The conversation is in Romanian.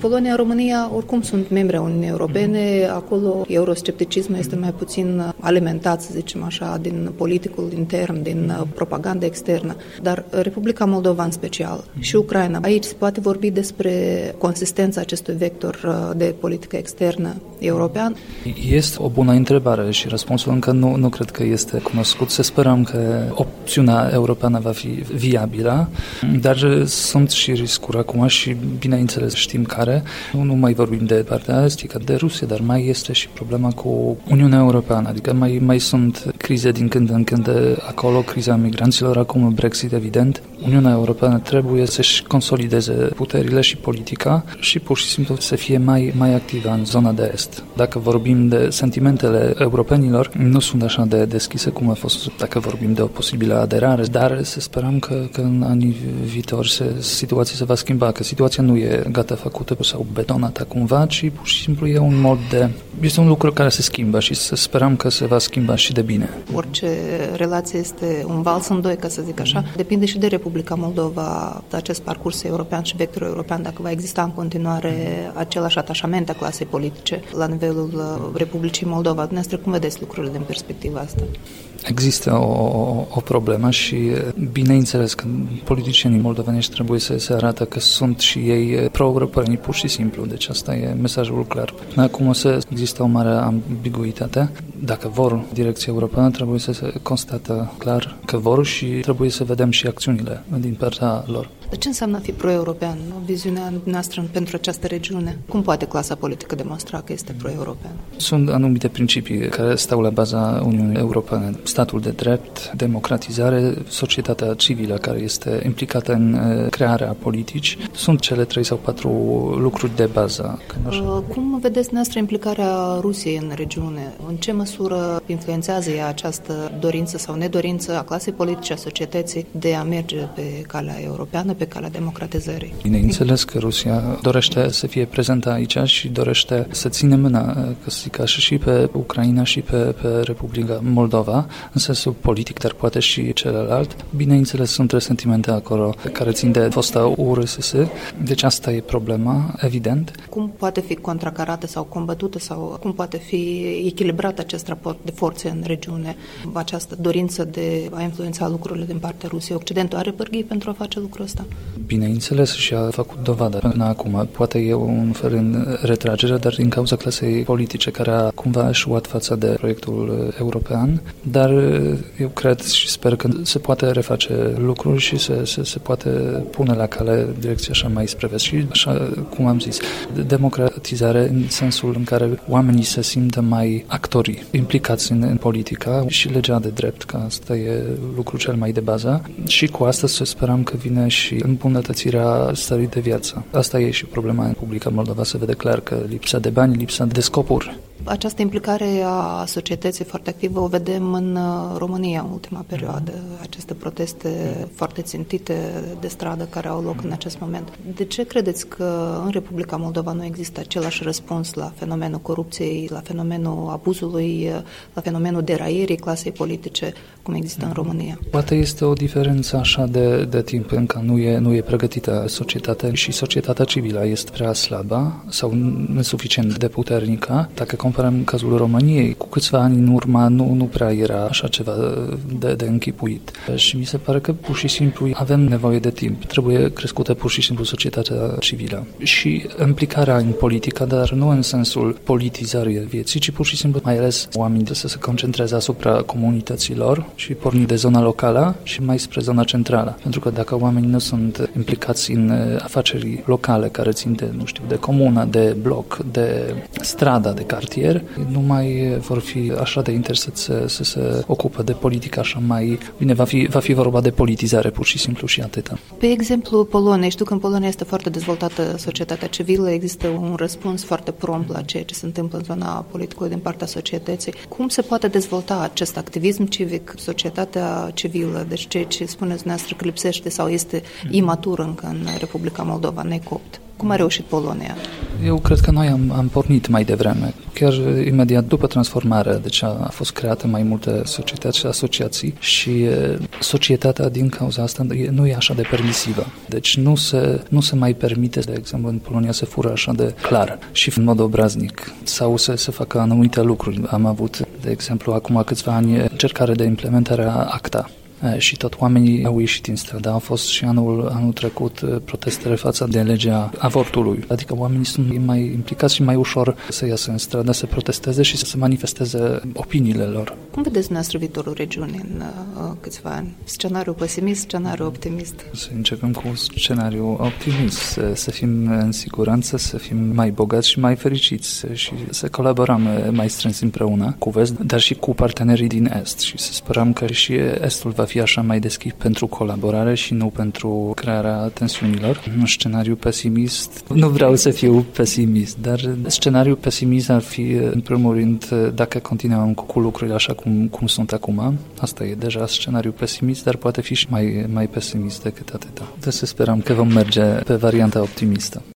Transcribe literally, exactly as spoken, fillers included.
Polonia, România oricum sunt membre a Uniunii Europene, acolo euroscepticismul este mai puțin alimentat, să zicem așa, din politicul intern, din propaganda externă, dar Republica Moldova în special și Ucraina. Aici se poate vorbi despre consistența acestui vector de politică externă european? Este o bună întrebare și răspunsul încă nu, nu cred că este cunoscut. Să sperăm că opțiunea europeană va fi viabilă, dar sunt și riscuri acum și bineînțeles știm care. Nu, nu mai vorbim de partea estică, de Rusia, dar mai este și problema cu Uniunea Europeană, adică mai, mai sunt crize din când în când acolo, criza migranților, acum Brexit evident. Uniunea Europeană trebuie să-și consolideze puterile și politica și pur și simplu să fie mai, mai activă în zona de est. Dacă vorbim de sentimentele europenilor, nu sunt așa de deschise cum a fost dacă vorbim de o posibilă aderare, dar să sperăm că, că în anii viitori se, situația se va schimba, că situația nu e gata făcută sau betonată cumva, ci pur și simplu e un mod de... Este un lucru care se schimbă și să sperăm că se va schimba și de bine. Orice relație este un vals în doi, ca să zic așa. Depinde și de Republica Moldova, de acest parcurs european și vectorul european, dacă va exista în continuare același atașament a clasei politice la nivelul Republicii Moldova. Dumneavoastră, cum vedeți lucrurile din perspectiva asta? Există o, o problemă și bineînțeles că politicienii moldovenești trebuie să se arată că sunt și ei pro-europeni pur și simplu, deci asta e mesajul clar. Acum o să există o mare ambiguitate. Dacă vor direcția europeană, trebuie să se constată clar că vor și trebuie să vedem și acțiunile din partea lor. De ce înseamnă a fi pro-european? Viziunea noastră pentru această regiune? Cum poate clasa politică demonstra că este pro-european? Sunt anumite principii care stau la baza Uniunii Europene. Statul de drept, democratizare, societatea civilă care este implicată în crearea politici. Sunt cele trei sau patru lucruri de bază. Cum vedeți noastră implicarea Rusiei în regiune? În ce măsură influențează ea această dorință sau nedorință a clasei politice, a societății de a merge pe calea europeană, pe calea democratizării? Bineînțeles că Rusia dorește să fie prezentă aici și dorește să ține mâna, că să zic așa, și pe Ucraina și pe, pe Republica Moldova, în sensul politic, dar poate și celălalt. Bineînțeles, sunt resentimente acolo care țin de fosta U R S S, deci asta e problema, evident. Cum poate fi contracarată sau combătută sau cum poate fi echilibrat acest raport de forțe în regiune, această dorință de a influența lucrurile din partea Rusiei? Occidentul are pârghii pentru a face lucrul ăsta? Bineînțeles, și a făcut dovadă până acum. Poate e un fel în retragere, dar din cauza clasei politice care a cumva eșuat față de proiectul european, dar eu cred și sper că se poate reface lucruri și se, se, se poate pune la cale direcția așa mai spre vest. Și așa cum am zis, democratizare în sensul în care oamenii se simtă mai actorii implicați în, în politica și legea de drept, că asta e lucru cel mai de bază. Și cu asta să sperăm că vine și îmbunătățirea stării de viață. Asta e și problema în Republica Moldova, se vede clar că lipsa de bani, lipsa de scopuri. Această implicare a societății foarte activă o vedem în România în ultima perioadă. Aceste proteste foarte țintite de stradă care au loc în acest moment. De ce credeți că în Republica Moldova nu există același răspuns la fenomenul corupției, la fenomenul abuzului, la fenomenul deraierii clasei politice, cum există în România? Poate este o diferență așa de, de timp, încă nu e, nu e pregătită societatea și societatea civilă este prea slabă sau nesuficient de puternică. Dacă comparăm cazul României, cu câțiva ani în urmă nu, nu prea era așa ceva de, de închipuit. Și mi se pare că pur și simplu avem nevoie de timp. Trebuie crescută pur și simplu societatea civilă. Și implicarea în politică, dar nu în sensul politizării vieții, ci pur și simplu mai ales oamenii să se concentreze asupra comunităților și porni de zona locală și mai spre zona centrală. Pentru că dacă oamenii nu sunt implicați în afaceri locale care țin de, nu știu, de comună, de bloc, de strada, de cartier, nu mai vor fi așa de interesați să, să se ocupe de politică așa mai bine. Va fi, va fi vorba de politizare pur și simplu și atâta. Pe exemplu Polonia, știu că în Polonia este foarte dezvoltată societatea civilă, există un răspuns foarte prompt la ceea ce se întâmplă în zona politică din partea societății. Cum se poate dezvolta acest activism civic, societatea civilă, deci ceea ce spuneți noastră că lipsește sau este imatur încă în Republica Moldova, necopt? Cum a reușit Polonia? Eu cred că noi am, am pornit mai devreme. Chiar imediat după transformare, deci a, a fost creată mai multe societăți și asociații și e, societatea din cauza asta e, nu e așa de permisivă. Deci nu se, nu se mai permite, de exemplu, în Polonia se fură așa de clar și în mod obraznic sau să se facă anumite lucruri. Am avut, de exemplu, acum câțiva ani încercare de implementare a ACTA. Și tot oamenii au ieșit în stradă. Au fost și anul, anul trecut protestele față de legea avortului. Adică oamenii sunt mai implicați și mai ușor să iasă în stradă, să protesteze și să se manifesteze opiniile lor. Cum vedeți dumneavoastră viitorul regiunii în uh, câțiva ani? Scenariu pesimist, scenariu optimist? Să începem cu scenariu optimist, să, să fim în siguranță, să fim mai bogați și mai fericiți și să colaborăm mai strâns împreună cu Vest, dar și cu partenerii din Est și să sperăm că și Estul va fi așa mai deschis pentru colaborare și nu pentru crearea tensiunilor. Un scenariu pesimist, nu vreau să fiu pesimist, dar scenariul pesimist ar fi, în primul rând, dacă continuăm cu lucrurile așa cum, cum sunt acum. Asta e deja scenariul pesimist, dar poate fi și mai, mai pesimist decât atâta. Deci să sperăm că vom merge pe varianta optimistă.